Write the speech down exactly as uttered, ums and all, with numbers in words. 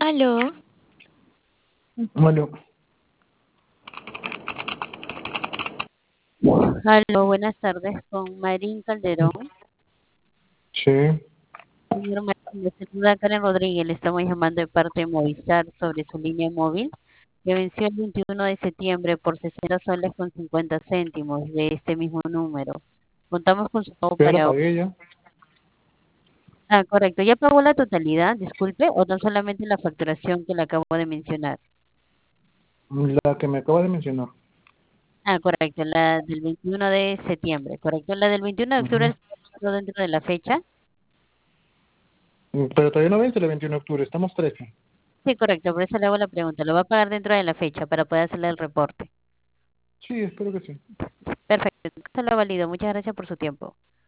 Aló, Bueno, Aló, buenas tardes, con Marín Calderón. sí, Señor Marín, le saluda Karen Rodríguez, le estamos llamando de parte de Movistar sobre su línea móvil, que venció el veintiuno de septiembre por sesenta soles con cincuenta céntimos de este mismo número. Contamos con su pago ya la para... pagué ya. Ah, correcto, ¿ya pagó la totalidad, disculpe, o no solamente la facturación que le acabo de mencionar? La que me acabas de mencionar. Ah, correcto, la del veintiuno de septiembre, correcto, la del veintiuno de octubre Ujú. está dentro de la fecha. Pero todavía no vence el veintiuno de octubre, estamos trece. Sí, correcto, por eso le hago la pregunta. Lo va a pagar dentro de la fecha para poder hacerle el reporte. Sí, espero que sí. Perfecto, se lo valido. Muchas gracias por su tiempo.